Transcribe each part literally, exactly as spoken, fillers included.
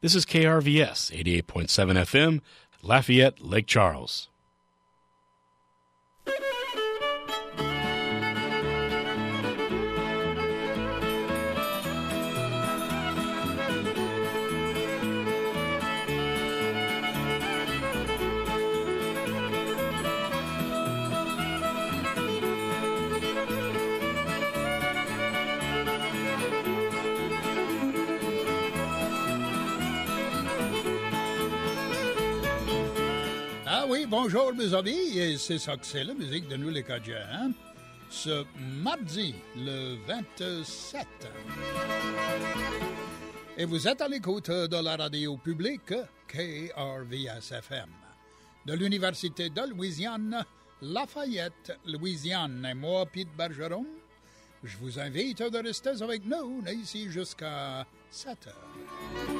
This is K R V S, eighty-eight point seven F M, Lafayette, Lake Charles. Bonjour mes amis, et c'est ça que c'est la musique de nous les Cajuns, hein? Ce mardi, le vingt-sept. Et vous êtes à l'écoute de la radio publique K R V S F M, de l'Université de Louisiane, Lafayette, Louisiane. Et moi, Pete Bergeron, je vous invite de rester avec nous ici jusqu'à sept heures.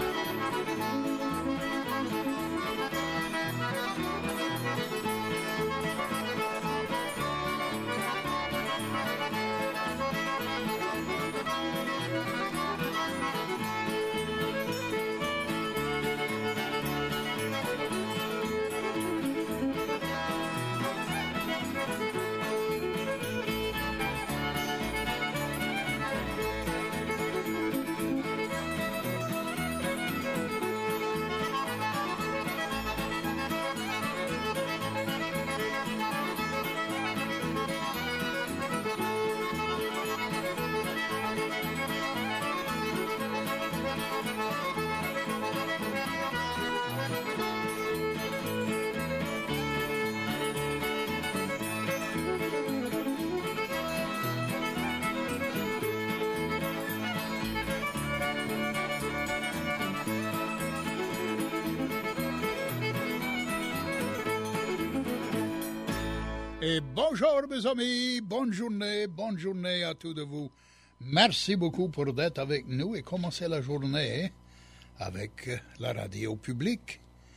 Et bonjour mes amis, bonne journée, bonne journée à tous de vous. Merci beaucoup pour d'être avec nous et commencer la journée avec la radio publique.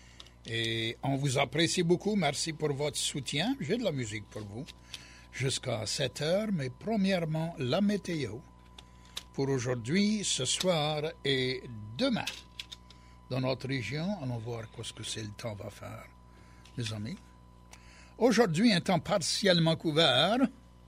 Et on vous apprécie beaucoup, merci pour votre soutien. J'ai de la musique pour vous jusqu'à sept heures, mais premièrement la météo pour aujourd'hui, ce soir et demain. Dans notre région, allons voir ce que c'est le temps va faire, mes amis. Aujourd'hui, un temps partiellement couvert,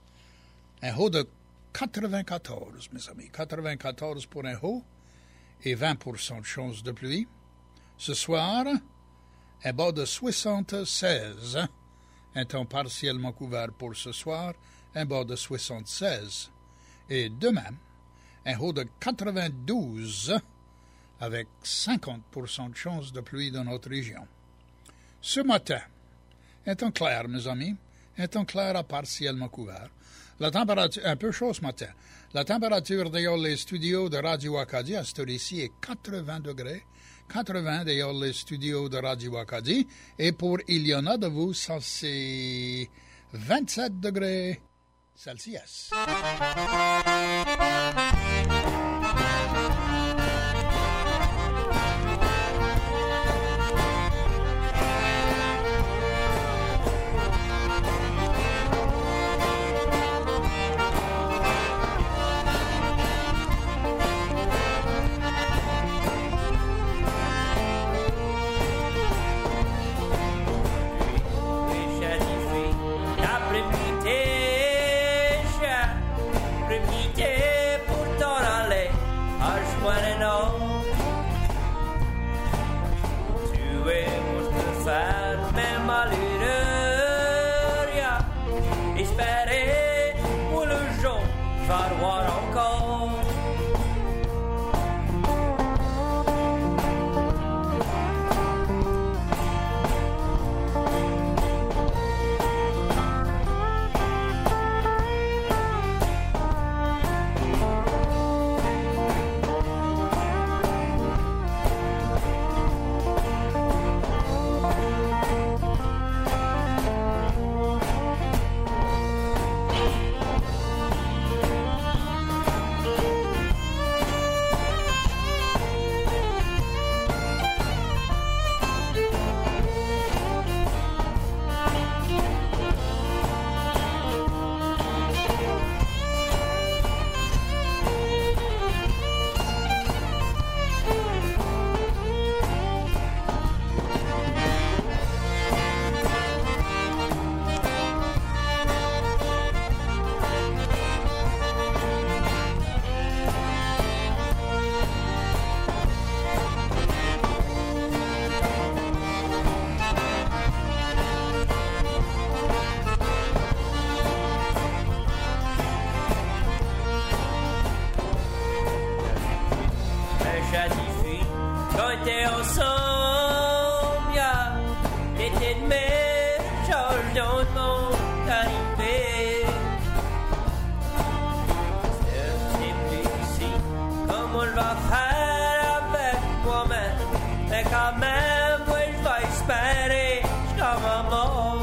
un haut de quatre-vingt-quatorze, mes amis. quatre-vingt-quatorze pour un haut et vingt pour cent de chance de pluie. Ce soir, un bas de soixante-seize, un temps partiellement couvert pour ce soir, un bas de soixante-seize. Et demain, un haut de quatre-vingt-douze avec cinquante pour cent de chance de pluie dans notre région. Ce matin, un temps clair, mes amis, un temps clair à partiellement couvert. La température, un peu chaud ce matin. La température dehors les studios de Radio Acadie à cette heure-ci est quatre-vingts degrés. quatre-vingts dehors les studios de Radio Acadie. Et pour il y en a de vous, ça c'est vingt-sept degrés Celsius. Pour était ensemble, y'a l'été de mai, change dans le monde arrivé. Je sais plus ici comment on va faire avec moi-même, mais quand même, oui, je vais espérer jusqu'à ma mort.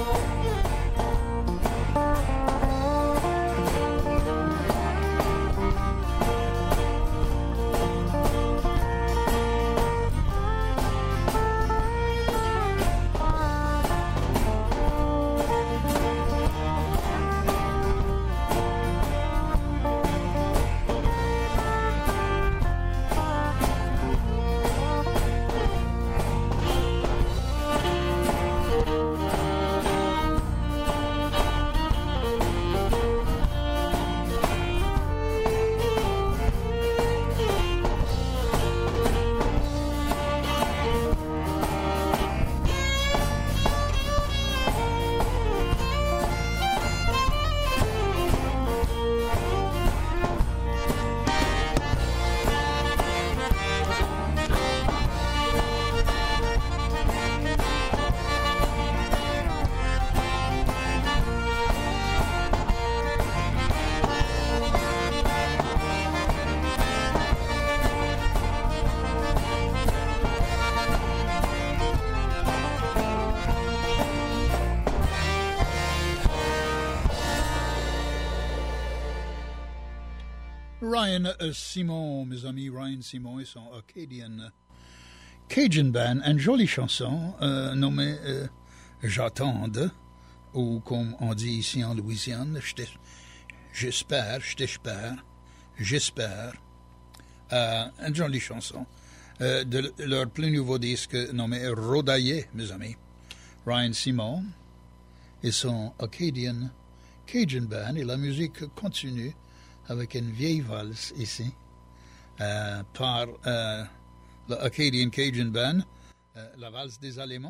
Ryan Simon, mes amis, Ryan Simon et son Acadian Cajun Band, une jolie chanson euh, nommée euh, J'attende, ou comme on dit ici en Louisiane, j'espère, je t'espère, j'espère. Euh, une jolie chanson euh, de leur plus nouveau disque nommé Rodaillé, mes amis. Ryan Simon et son Acadian Cajun Band, et la musique continue avec une vieille valse ici, euh, par euh, l'Acadian Cajun Band, euh, la valse des Allemands.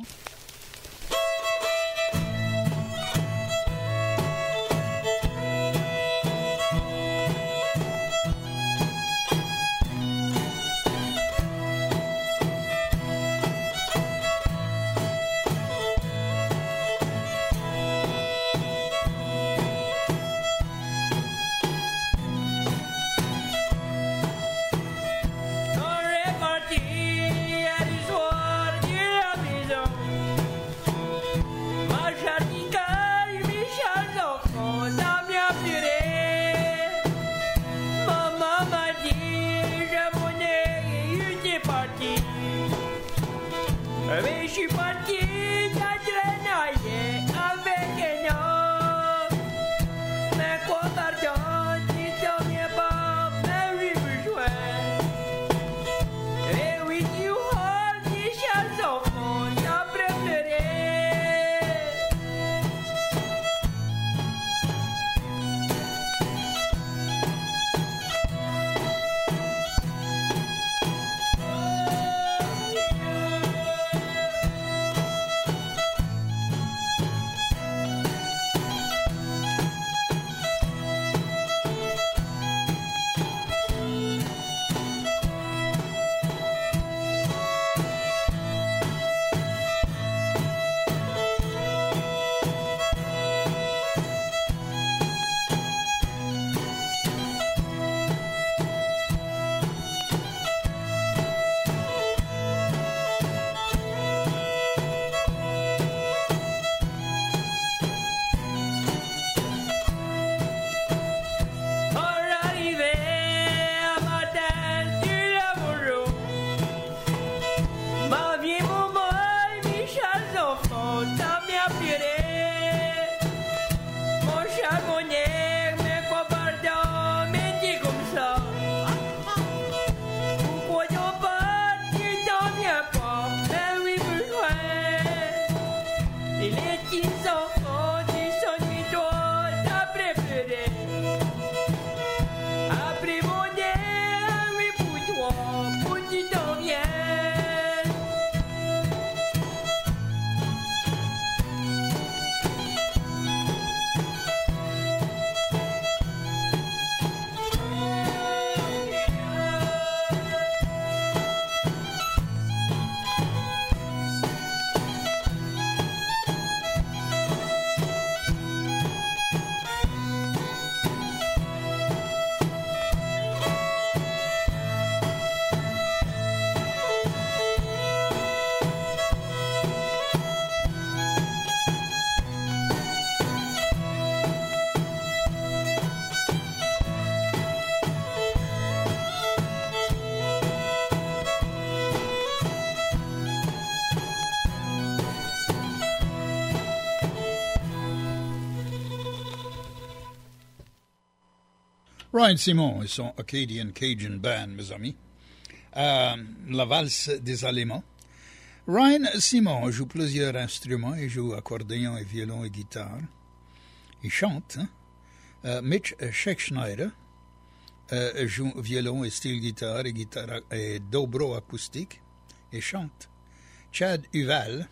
Ryan Simon et son Acadian Cajun Band, mes amis. Euh, la valse des Allemands. Ryan Simon joue plusieurs instruments. Il joue accordéon et violon et guitare. Il chante. Hein? Euh, Mitch Scheckschneider euh, joue violon et style guitare et, guitare et dobro acoustique et chante. Chad Huval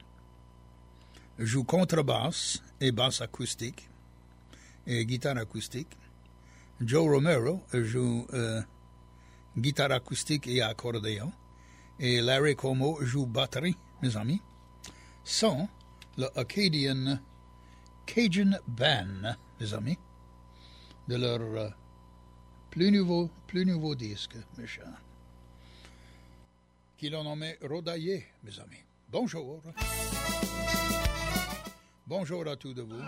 joue contrebasse et basse acoustique et guitare acoustique. Joe Romero joue euh, guitare acoustique et accordéon. Et Larry Como joue batterie, mes amis. Sont le Acadian Cajun Band, mes amis, de leur euh, plus nouveau, plus nouveau disque, mes chers, qu'ils ont nommé Rodaillé, mes amis. Bonjour. Bonjour à tous de vous.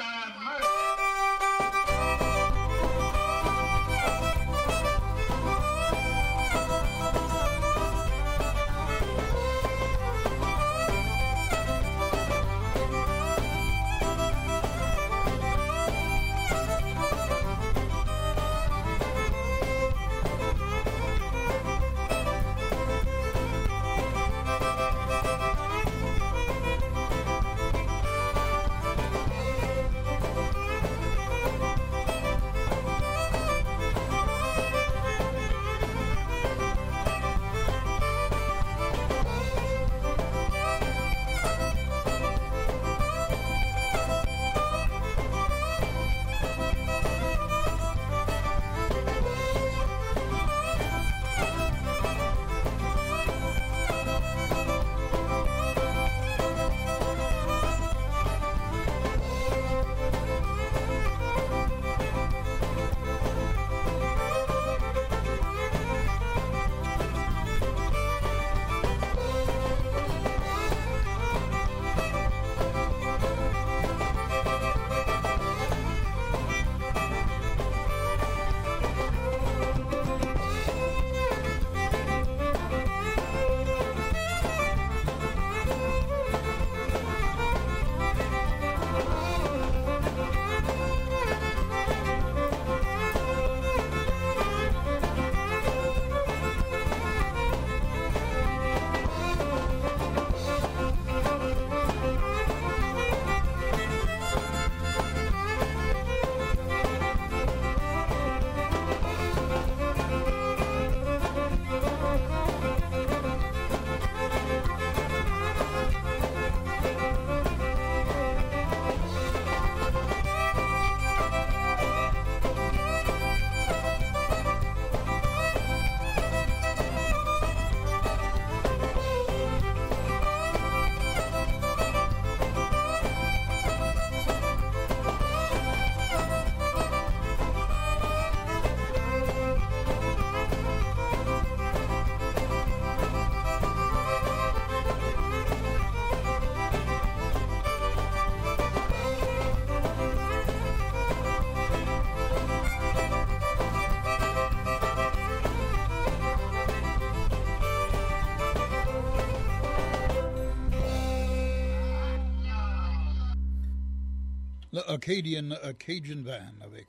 Le Acadian uh, Cajun Band avec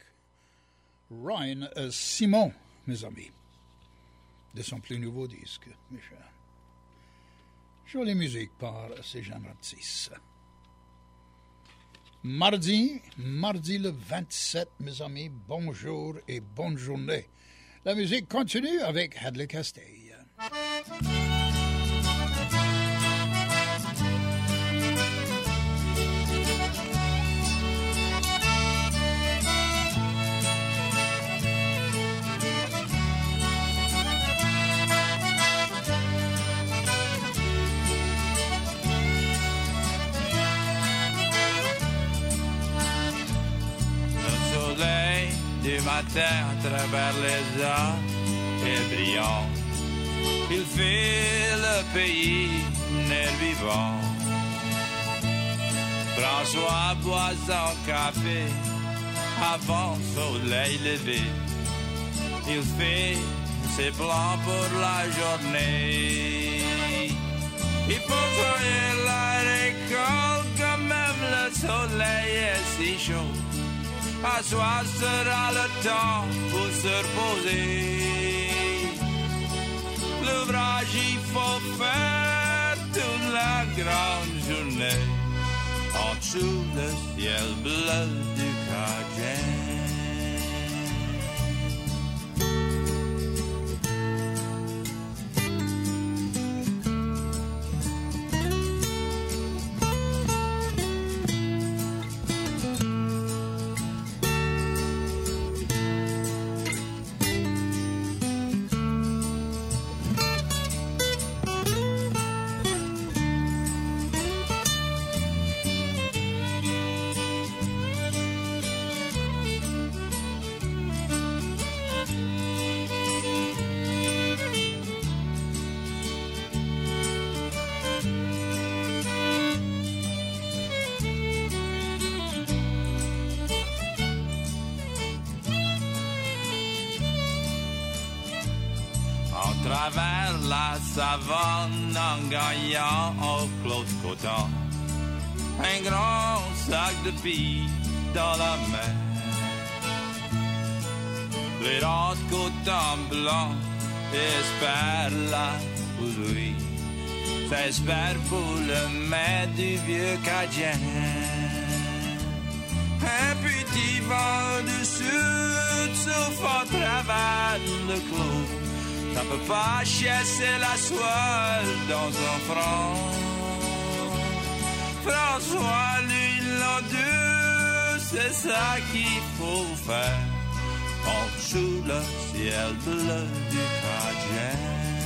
Ryan uh, Simon, mes amis, de son plus nouveau disque, mes chers. Jolie musique par ces gens artistes. Mardi, mardi le vingt-sept, mes amis, bonjour et bonne journée. La musique continue avec Hadley Castille. Du matin à travers les heures est brillant. Il fait le pays nerf vivant. François boit son café avant soleil levé. Il fait ses plans pour la journée. Il faut soigner la récolte quand même le soleil est si chaud. À soir sera le temps pour se reposer. L'ouvrage, il faut faire toute la grande journée en dessous le ciel bleu du Cajun. travers la savane en gagnant au clos coton. Un grand sac de billes dans la main. Les rangs de coton blanc espèrent la bouillie. S'espère pour le maître du vieux Cadien. Un petit vent du sud souffle au travers le clos. Ça peut pas chasser la soie dans un front. François, lui, l'an deux, c'est ça qu'il faut faire. En dessous le ciel bleu du Cadien.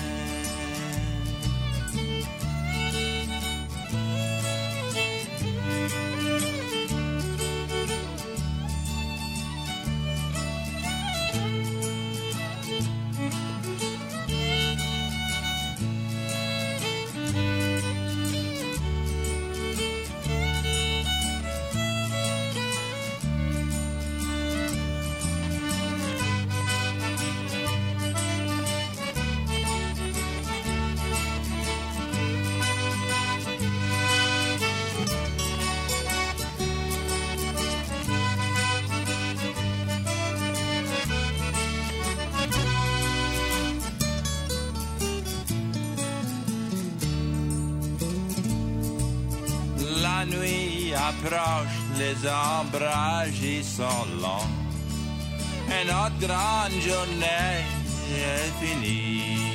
La nuit approche, les ombrages y sont longs. Et notre grande journée est finie.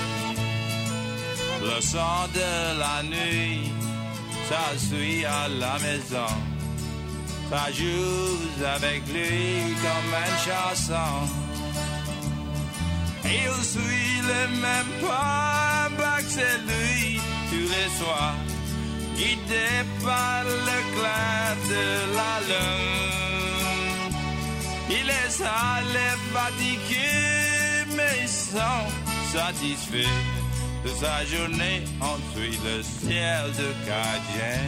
Le son de la nuit, ça suit à la maison. Ça joue avec lui comme une chanson. Il suit les mêmes pas, bah que c'est lui tous les soirs. Guidé par le clair de la lune. Il les a les fatigués, mais ils sont satisfaits de sa journée en dessous le ciel de Cadien.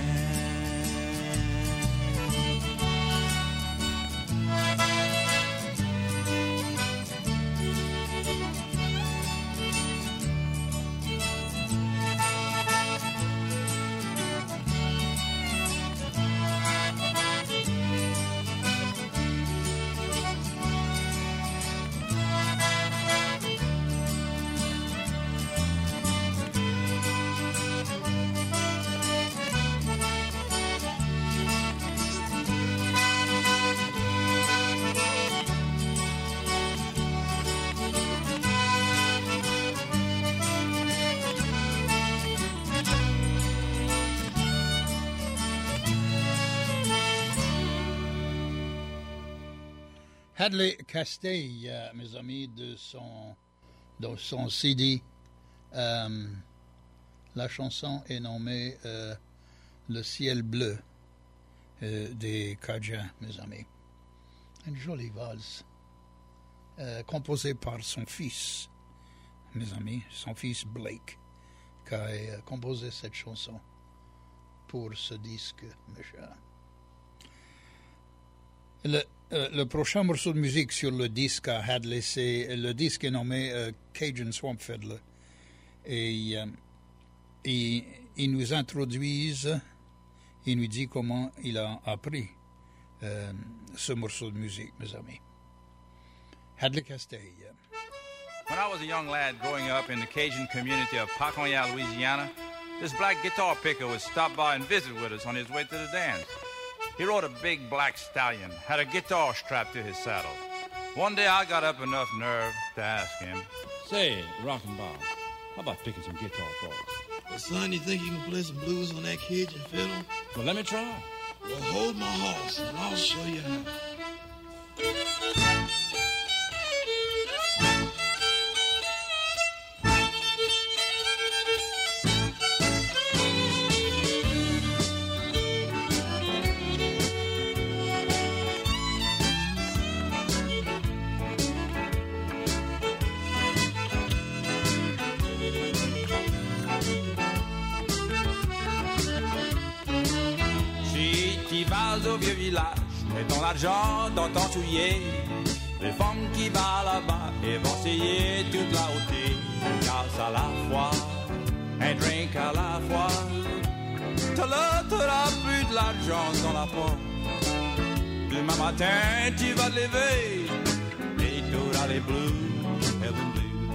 Hadley Castille, euh, mes amis, de son, de son C D. Euh, la chanson est nommée euh, Le ciel bleu euh, des Cajuns, mes amis. Une jolie valse euh, composée par son fils, mes amis, son fils Blake, qui a euh, composé cette chanson pour ce disque, mes chers. Le, euh, le prochain morceau de musique sur le disque à Hadley, c'est le disque est nommé euh, Cajun Swamp Fiddler. Et euh, il, il nous introduise, il nous dit comment il a appris euh, ce morceau de musique, mes amis. Hadley Castaigne. When I was a young lad growing up in the Cajun community of Paconya, Louisiana, this black guitar picker would stop by and visit with us on his way to the dance. He rode a big black stallion, had a guitar strapped to his saddle. One day I got up enough nerve to ask him, Say, Rockin' Bob, how about picking some guitar for us? Well, son, you think you can play some blues on that Cajun fiddle? Well, let me try. Well, hold my horse and I'll show you how. Au vieux village, mets ton argent dans ton soulier. Les femmes qui va là-bas et vont essayer toute la hauteur. Une tasse à la fois, un drink à la fois. Tout l'autre t'auras plus de l'argent dans la poche. Demain matin, tu vas te lever et t'auras les blues, heaven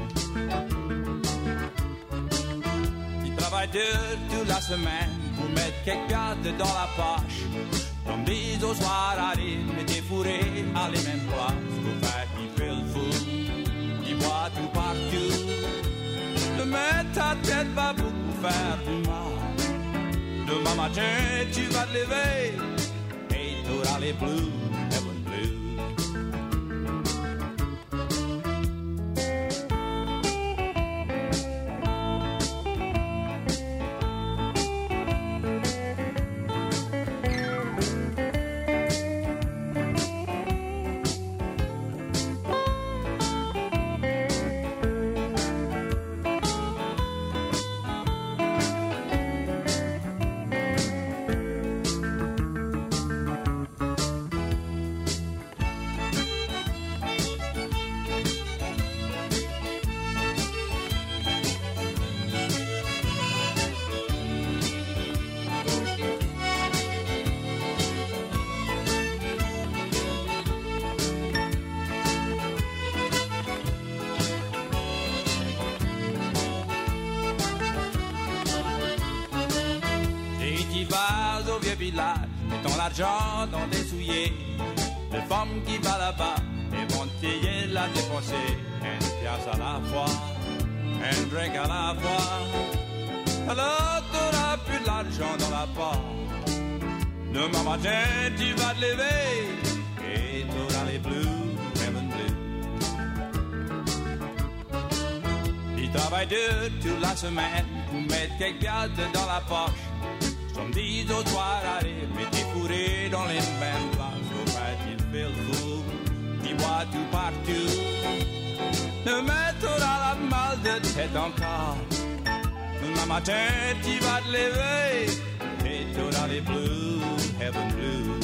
blues. Tu travailles dur toute la semaine pour mettre quelques piastres dans la poche. Comme disent au soir, allez, mettez fourré à les mêmes places. Faut faire qui fait le fou, qui boit tout partout. Le mettre ta tête va beaucoup faire du mal. Demain matin, tu vas te lever et t'auras les blues, heaven blues. Village, mets ton argent dans des souliers. Les femmes qui va là-bas et vont payer la dépenser. Un piastre à la fois, un drink à la fois. Alors t'auras plus de l'argent dans la poche. Demain matin tu vas te lever et t'auras les blues, heaven blues. Ils travaillent dur toute la semaine pour mettre quelques piastres dans la poche. Comme disent au soir, allez, mettez fourré dans les mêmes places. Au fait, il fait le fou, il boit tout partout. Ne mettra la mal de tête encore. Demain matin, tu vas te lever et t'auras les blues, heaven blues.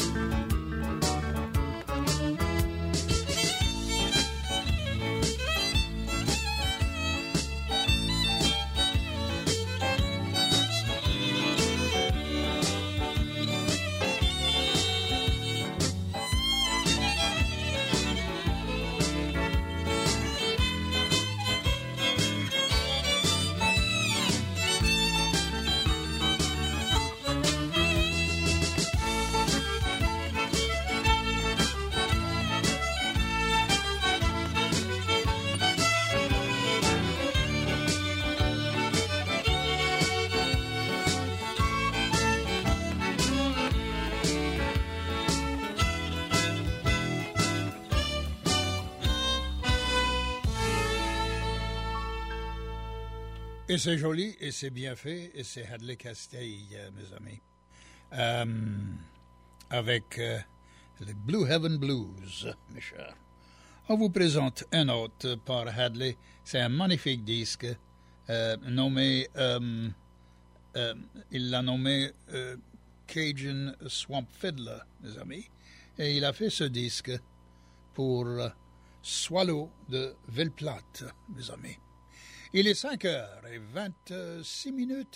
Et c'est joli, et c'est bien fait, et c'est Hadley Castaigne, mes amis. Euh, avec euh, les Blue Heaven Blues, mes chers. On vous présente un autre par Hadley. C'est un magnifique disque euh, nommé, euh, euh, il l'a nommé euh, Cajun Swamp Fiddler, mes amis. Et il a fait ce disque pour euh, Swallow de Ville-Plate, mes amis. Il est cinq heures et vingt-six minutes.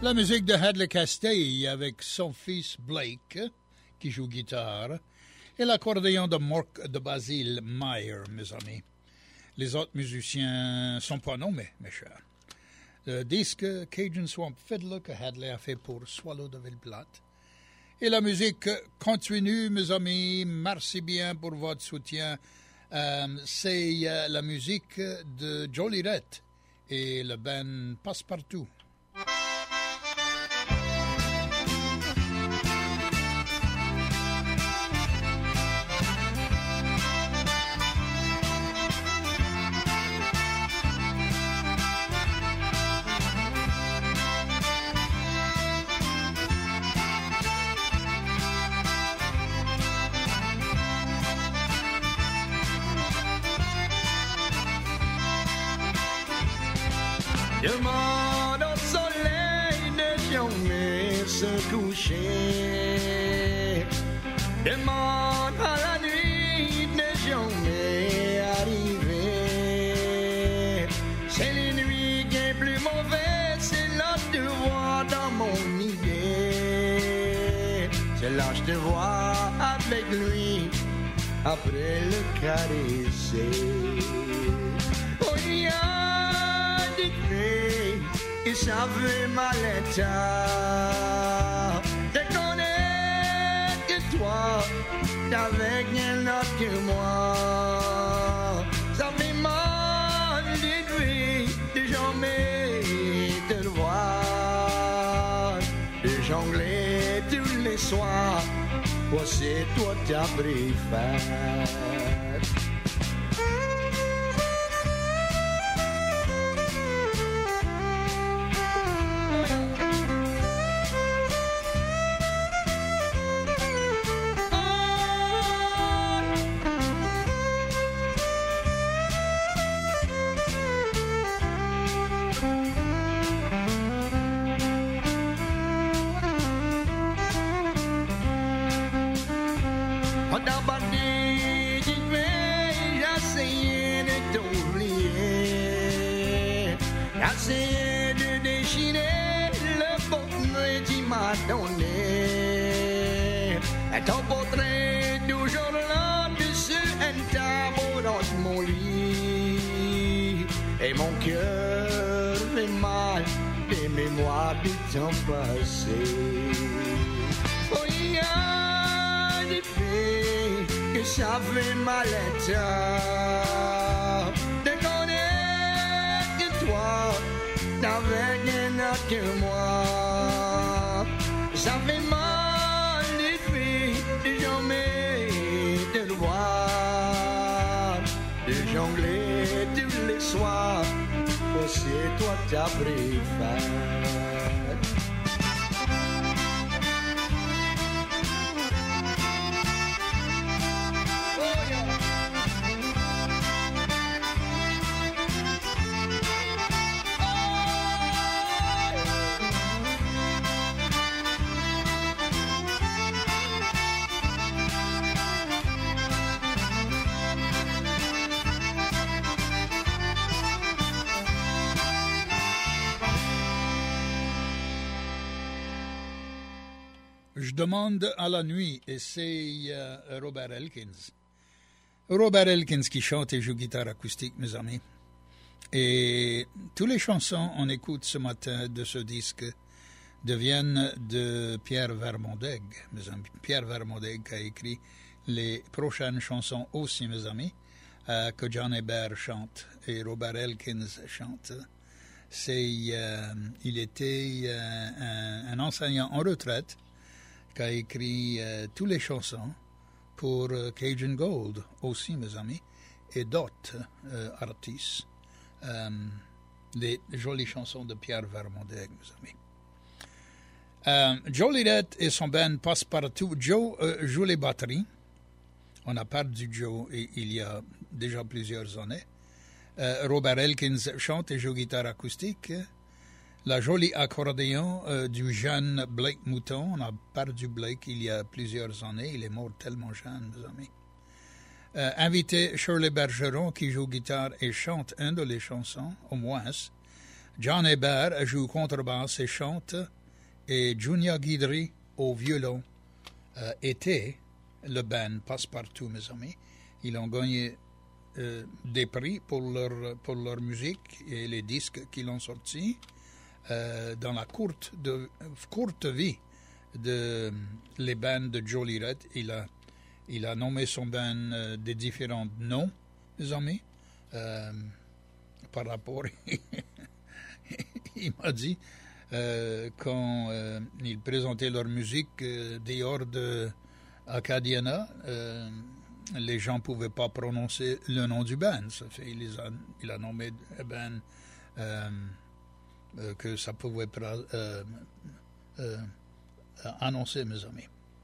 La musique de Hadley Castille avec son fils Blake, qui joue guitare, et l'accordéon de Mark de Basile Meyer, mes amis. Les autres musiciens ne sont pas nommés, mes chers. Le disque Cajun Swamp Fiddler que Hadley a fait pour Swallow de Ville-Plate. Et la musique continue, mes amis. Merci bien pour votre soutien. Euh, c'est euh, la musique de Joliette et le band Passepartout. Demande au soleil de jamais se coucher. Demande à la nuit de jamais arriver. C'est les nuits qui est plus mauvais, c'est là que je te vois dans mon idée. C'est là que je te vois avec lui, après le caresser. Oh, yeah. Et ça fait mal à ta. Je connais que toi, t'avais rien d'autre que moi. Ça fait mal d'être de jamais te voir, de jongler tous les soirs. Moi, c'est toi ta préférée. J'essayais de déchirer le portrait qui m'a donné. Ton portrait toujours là dessus un tableau dans mon lit. Et mon cœur fait mal des mémoires du temps passé. Oh, il y a des filles que ça fait mal à toi. De connaître que toi, t'avais rien d'autre que moi. Ça fait mal des filles de jamais te voir, de jongler tous les soirs. Oh, c'est toi ta préférée. Je demande à la nuit, et c'est euh, Robert Elkins. Robert Elkins qui chante et joue guitare acoustique, mes amis. Et toutes les chansons qu'on écoute ce matin de ce disque deviennent de Pierre Vermondeg, mes amis. Pierre Vermondeg qui a écrit les prochaines chansons aussi, mes amis, euh, que John Hébert chante et Robert Elkins chante. C'est, euh, il était euh, un, un enseignant en retraite qui a écrit euh, toutes les chansons pour euh, Cajun Gold aussi, mes amis, et d'autres euh, artistes. Euh, les jolies chansons de Pierre Vermondeg, mes amis. Euh, Joliette et son band Passepartout. Joe euh, joue les batteries. On a perdu Joe et, il y a déjà plusieurs années. Euh, Robert Elkins chante et joue guitare acoustique. La jolie accordéon euh, du jeune Blake Mouton. On a perdu Blake il y a plusieurs années. Il est mort tellement jeune, mes amis. Euh, invité Shirley Bergeron qui joue guitare et chante une de les chansons, au moins. John Hébert joue contrebasse et chante et Junior Guidry au violon euh, était le band Passepartout, mes amis. Ils ont gagné euh, des prix pour leur, pour leur musique et les disques qu'ils ont sortis euh, dans la courte, de, courte vie de les bands de Joe Lirette. Il a, il a nommé son band euh, des différents noms, mes amis, euh, par rapport... il m'a dit, euh, quand euh, ils présentaient leur musique euh, dehors de Acadiana, euh, les gens ne pouvaient pas prononcer le nom du band. Ça fait, il, les a, il a nommé un band euh, euh, que ça pouvait euh, euh, annoncer, mes amis.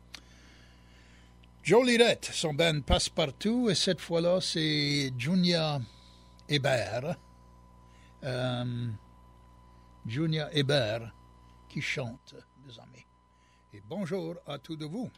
Joe Lirette, son band Passepartout, et cette fois-là, c'est Junior Hébert. Euh, Junior Hébert qui chante, mes amis. Et bonjour à tous de vous.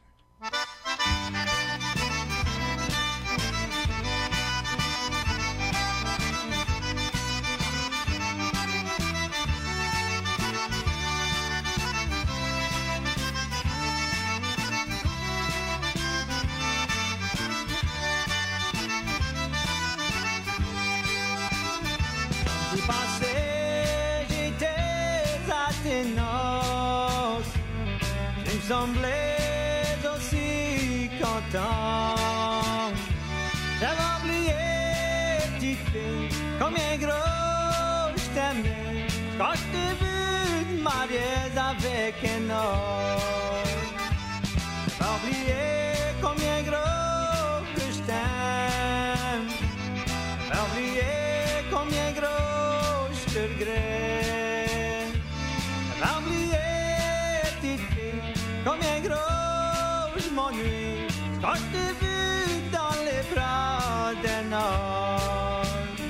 Du passé, j'étais à tes noces. Je me semblais aussi content. J'avais oublié, petite fille, combien gros je t'aimais. Quand je t'ai vu te marier avec un homme. J'avais oublié combien gros que je t'aime. J'avais oublié combien gros je te regrette. J'avais oublié, petite fille, combien gros je m'ennuie quand je t'ai vu dans les bras d'un homme.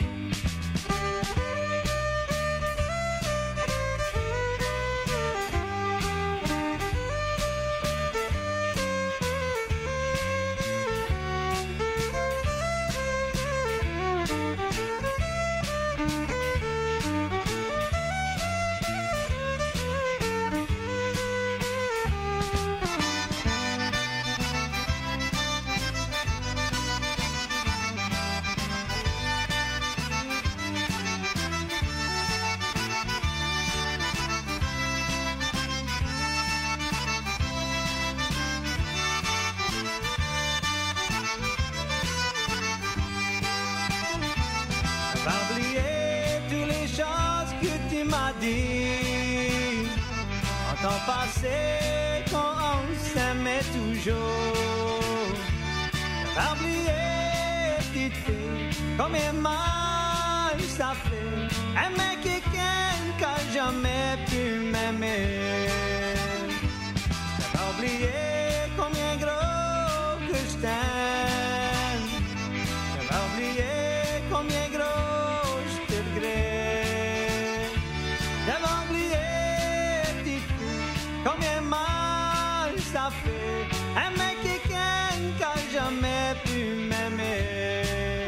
En temps passé, quand on s'aimait toujours, j'avais oublié, petite fille, combien mal ça fait. Aimer quelqu'un qui n'a jamais pu m'aimer. J'avais oublié combien gros que je t'aime. J'avais oublié combien gros je te regrette. J'avais oublié, petite fille, combien mal ça fait. Aimer quelqu'un qui n'a jamais pu m'aimer.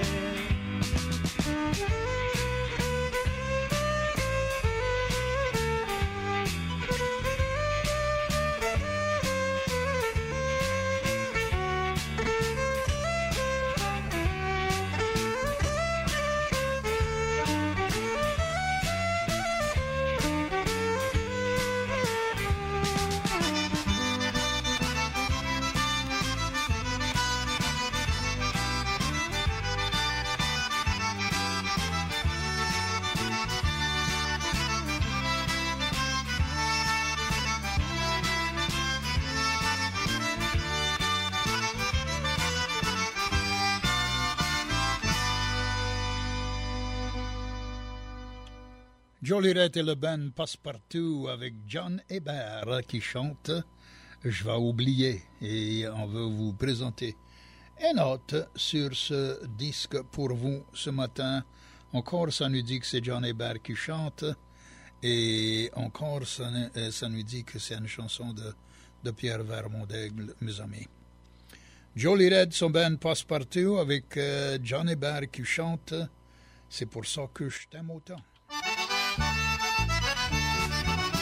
Joe Lirette et le band Passepartout avec John Hébert qui chante « Je vais oublier » et on veut vous présenter une note sur ce disque pour vous ce matin. Encore, ça nous dit que c'est John Hébert qui chante et encore, ça, ça nous dit que c'est une chanson de, de Pierre Vermondaigle, mes amis. Joe Lirette, son band Passepartout avec euh, John Hébert qui chante « C'est pour ça que je t'aime autant ».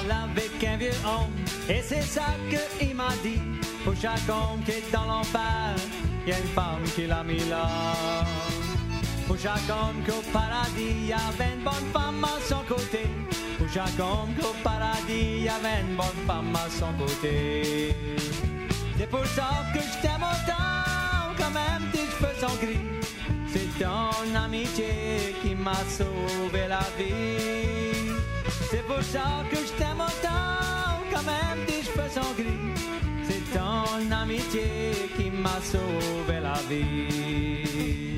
parle avec un vieux homme, et c'est ça qu'il m'a dit. Pour chaque homme qui est dans l'enfer, il y a une femme qui l'a mis là. Pour chaque homme qu'au paradis, il y avait une bonne femme à son côté. Pour chaque homme qu'au paradis, il y avait une bonne femme à son côté. C'est pour ça que je t'aime autant, quand même tes cheveux sont gris. C'est ton amitié qui m'a sauvé la vie. C'est pour ça que je t'aime autant, quand même tes cheveux sont gris. C'est ton amitié qui m'a sauvé la vie.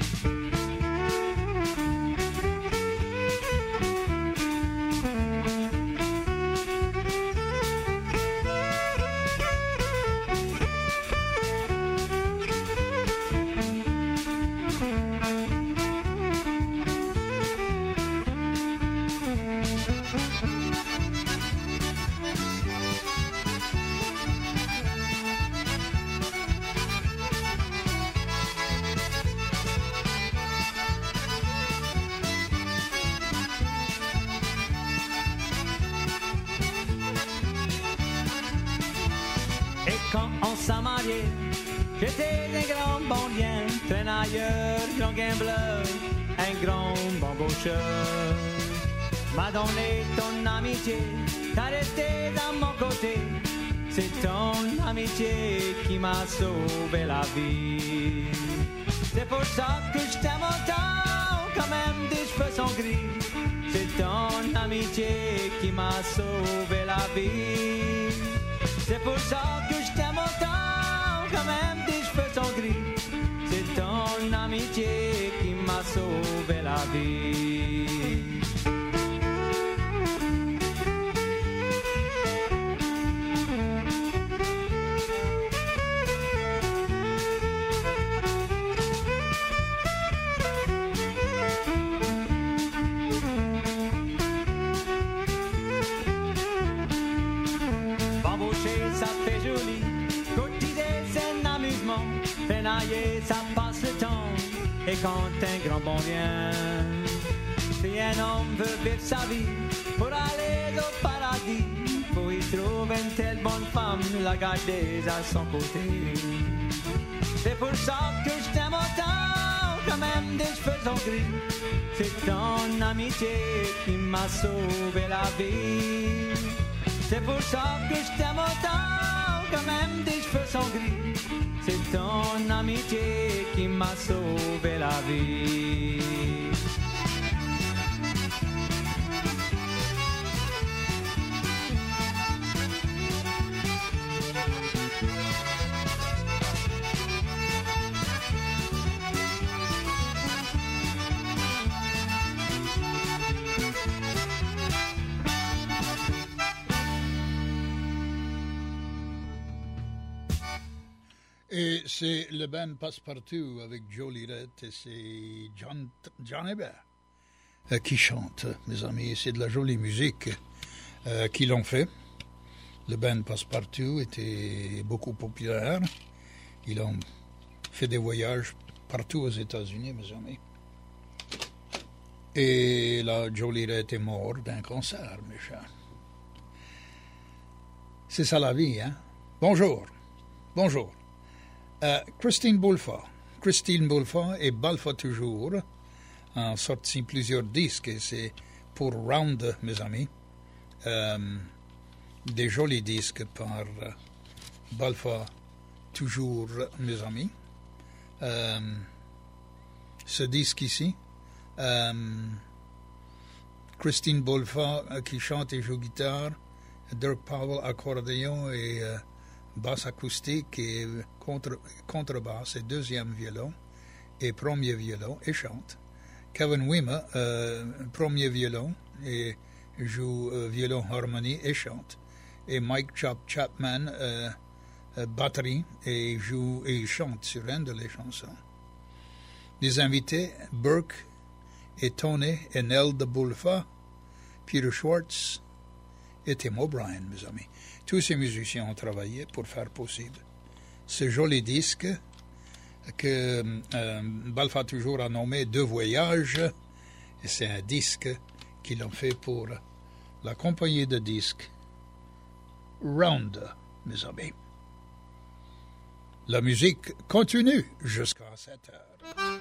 J'étais un grand bandien, traînailleur, grand gambler, un grand bambocheur. M'a donné ton amitié, t'as resté dans mon côté. C'est ton amitié qui m'a sauvé la vie. C'est pour ça que je t'aime autant, quand même tes cheveux sont gris. C'est ton amitié qui m'a sauvé la vie. C'est pour ça que je t'aime autant, quand même tes cheveux sont gris. C'est ton amitié qui m'a sauvé la vie. Ça passe le temps, et quand un grand bon vient, si un homme veut vivre sa vie pour aller au paradis, faut y trouver une telle bonne femme, la garder à son côté. C'est pour ça que je t'aime autant, quand même des cheveux sont gris. C'est ton amitié qui m'a sauvé la vie. C'est pour ça que je t'aime autant, quand même des cheveux sont gris. C'est ton amitié qui m'a sauvé la vie. Et c'est le band Passepartout avec Joe Lirette et c'est John, John Hébert euh, qui chante, mes amis. C'est de la jolie musique euh, qu'ils l'ont fait. Le band Passepartout était beaucoup populaire. Ils ont fait des voyages partout aux États-Unis, mes amis. Et là, Joe Lirette est mort d'un cancer, mes chers. C'est ça la vie, hein? Bonjour. Bonjour. Euh, Christine Bulfa. Christine Bulfa et Balfa toujours ont sorti plusieurs disques et c'est pour Round, mes amis. Euh, des jolis disques par euh, Balfa toujours, mes amis. Euh, ce disque ici, euh, Christine Bulfa euh, qui chante et joue guitare, Dirk Powell accordéon et euh, basse acoustique et contre, contrebasse et deuxième violon et premier violon et chante. Kevin Wimmer, euh, premier violon et joue euh, violon harmonie et chante. Et Mike Chap Chapman, euh, euh, batterie et joue et chante sur une de les chansons. Des invités, Burke et Tony et Nell de Bulfa, Peter Schwartz et Tim O'Brien, mes amis. Tous ces musiciens ont travaillé pour faire possible ce joli disque que euh, Balfa toujours a nommé Deux Voyages. Et c'est un disque qu'ils ont fait pour la compagnie de disques Round, mes amis. La musique continue jusqu'à sept heures.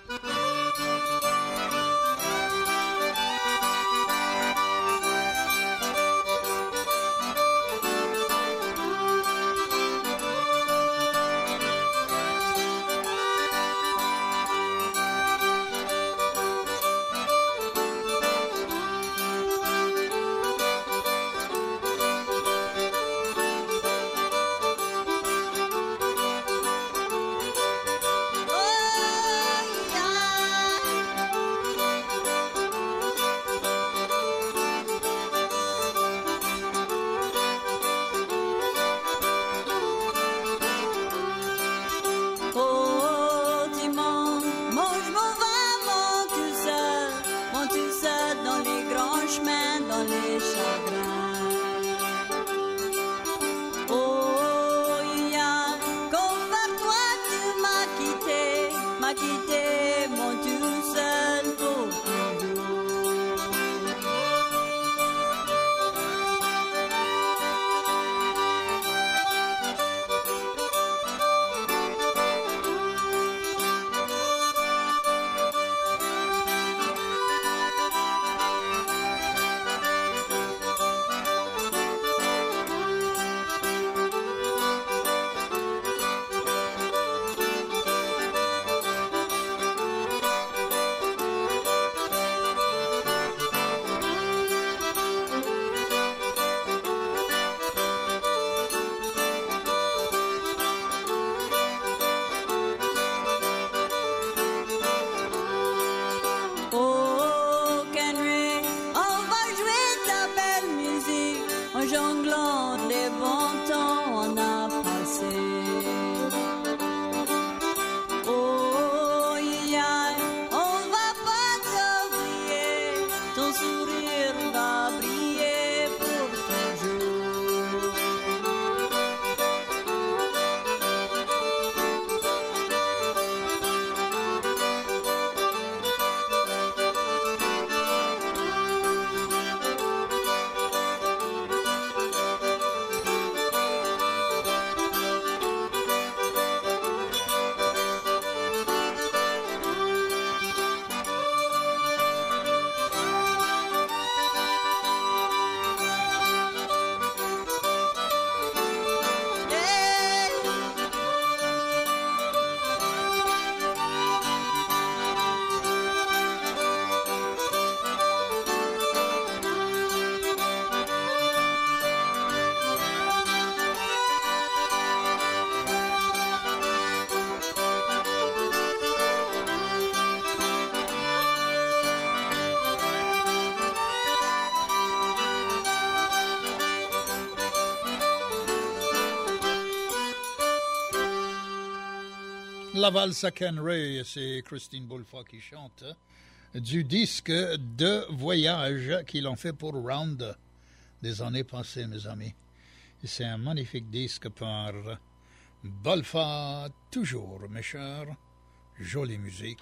La valse à Ken Ray, c'est Christine Bulfa qui chante, du disque de voyage qu'il en fait pour Round des années passées, mes amis. Et c'est un magnifique disque par Bulfa, toujours, mes chers. Jolie musique.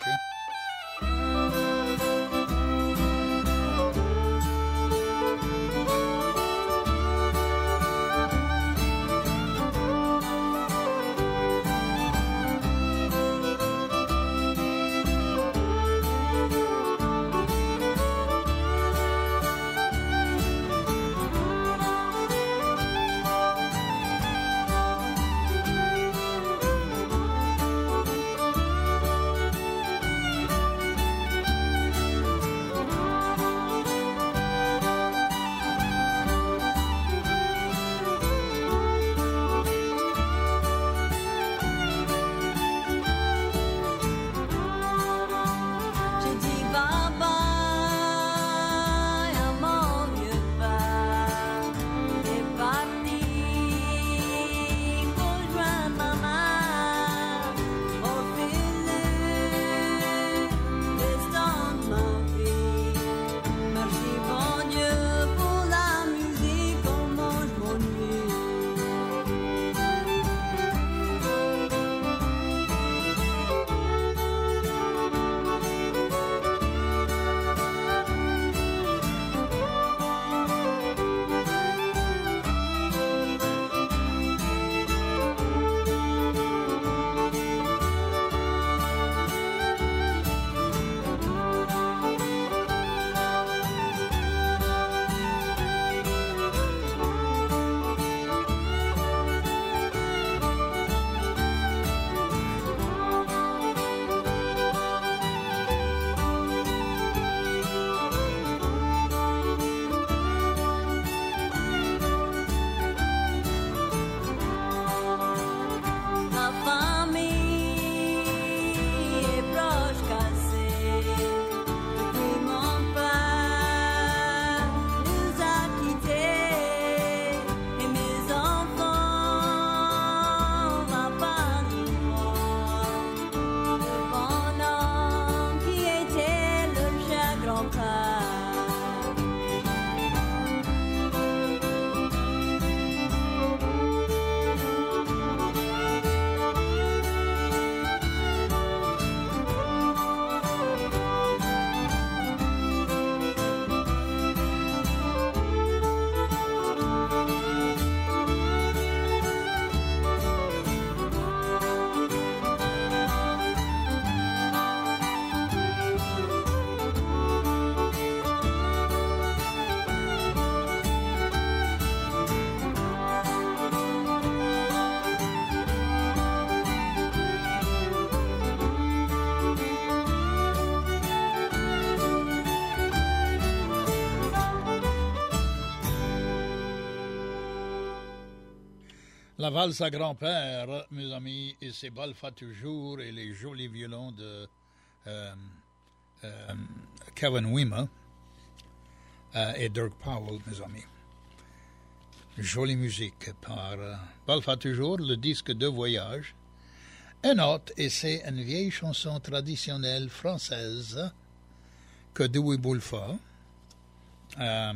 La valse à grand-père, mes amis, et c'est Balfa toujours, et les jolis violons de euh, euh, Kevin Wimmer euh, et Dirk Powell, mes amis. Jolie musique par euh, Balfa toujours, le disque de voyage. Un autre, et c'est une vieille chanson traditionnelle française que Dewey Bulfa euh,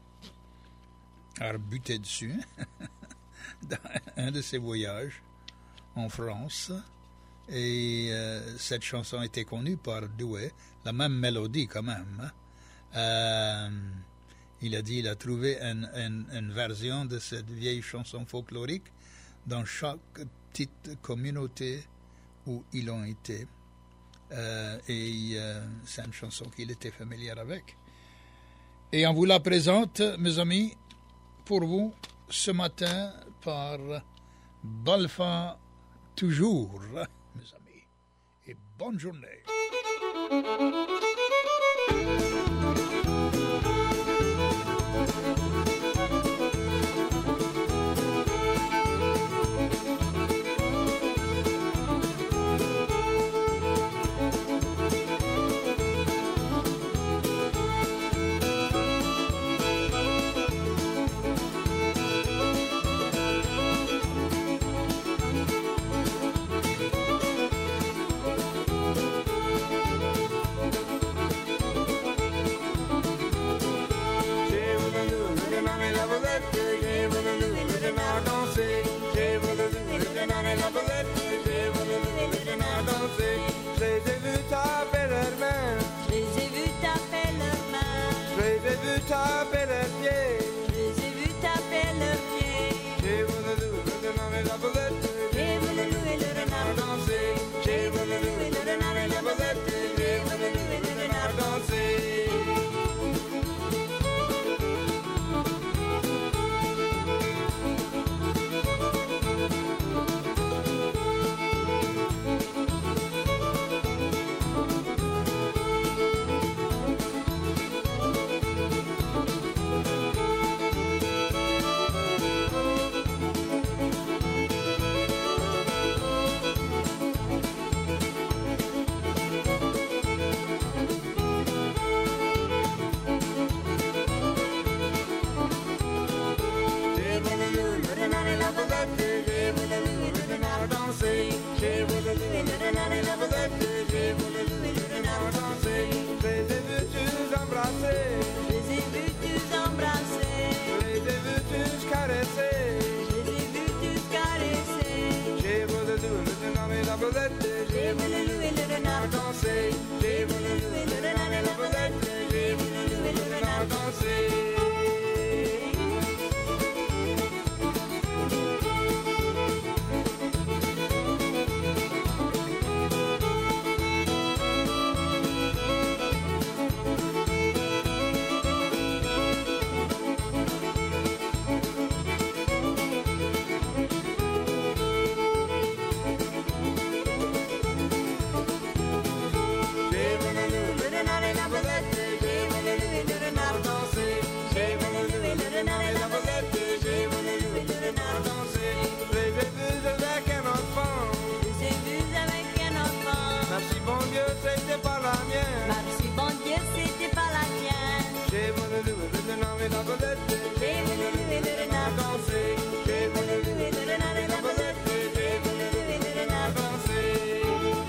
a rebuté dessus dans un de ses voyages en France. Et euh, cette chanson était connue par Dewey, la même mélodie quand même. Euh, il a dit qu'il a trouvé une, une, une version de cette vieille chanson folklorique dans chaque petite communauté où ils ont été. Euh, et euh, c'est une chanson qu'il était familier avec. Et on vous la présente, mes amis, pour vous, ce matin, par Balfa toujours, mes amis. Et bonne journée. Taper leurs pieds, je les ai vus taper leurs pieds. J'ai voulu louer le renard et la belette, j'ai voulu louer le renard danser. J'ai voulu louer le renard et la belette, j'ai voulu louer le renard danser. J'ai voulu louer le renard et la belette, j'ai voulu louer le renard danser. Je les ai vus tous embrasser, je les ai vus tous embrasser. Je les ai vus tous caresser, je les ai vus tous caresser. J'ai voulu louer le renard et la belette, j'ai voulu louer le renard danser. J'ai voulu louer le renard et la belette, j'ai voulu louer le renard danser. Merci bon Dieu, c'était pas la mienne. Merci bon Dieu, c'était pas la tienne. J'ai voulu louer le renard et la belette. J'ai voulu louer le renard danser. J'ai voulu louer le renard et la belette. J'ai voulu louer le renard danser.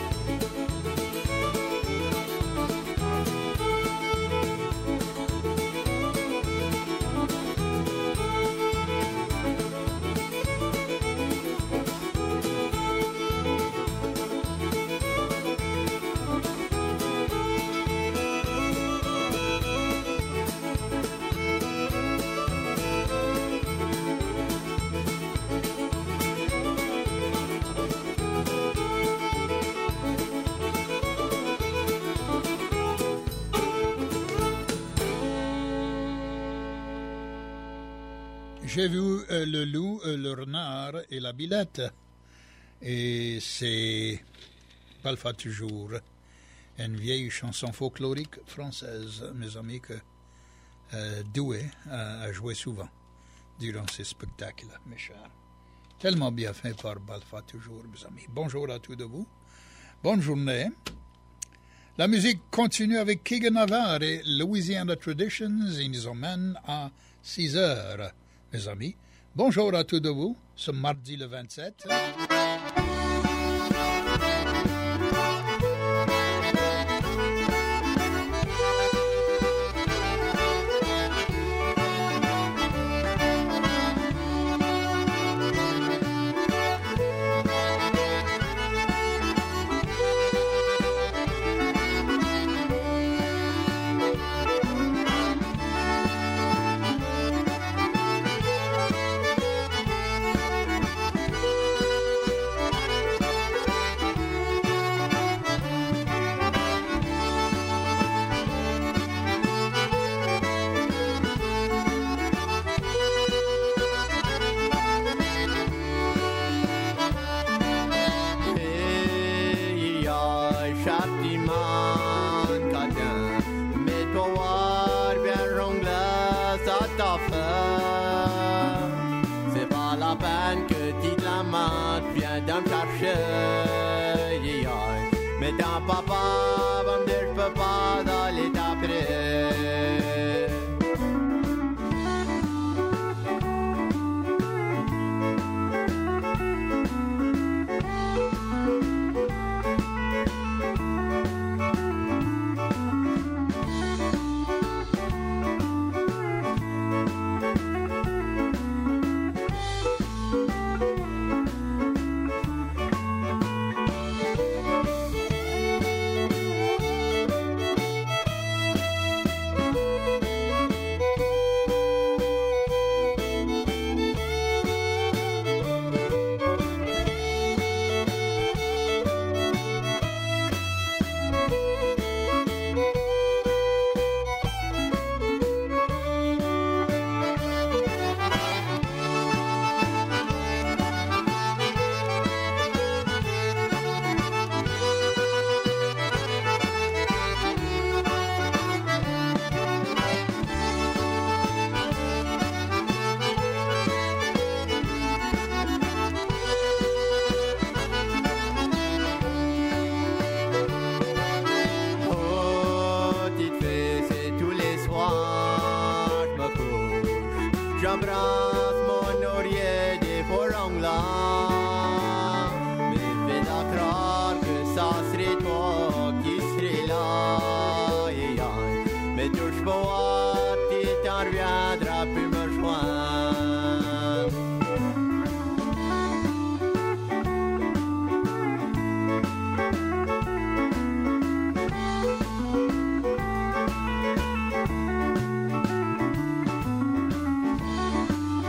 J'ai vu euh, le loup, euh, le renard et la billette. Et c'est Balfa toujours, une vieille chanson folklorique française, mes amis, que euh, Dewey a, a joué souvent durant ces spectacles, mes chers. Tellement bien fait par Balfa, toujours, mes amis. Bonjour à tous de vous. Bonne journée. La musique continue avec Keegan Navarre et Louisiana Traditions. Ils nous emmènent à six heures, mes amis. Bonjour à tous de vous, ce mardi le vingt-sept. Mais ton papa va me dire je peux pas aller t'après. J'embrasse mon oreiller.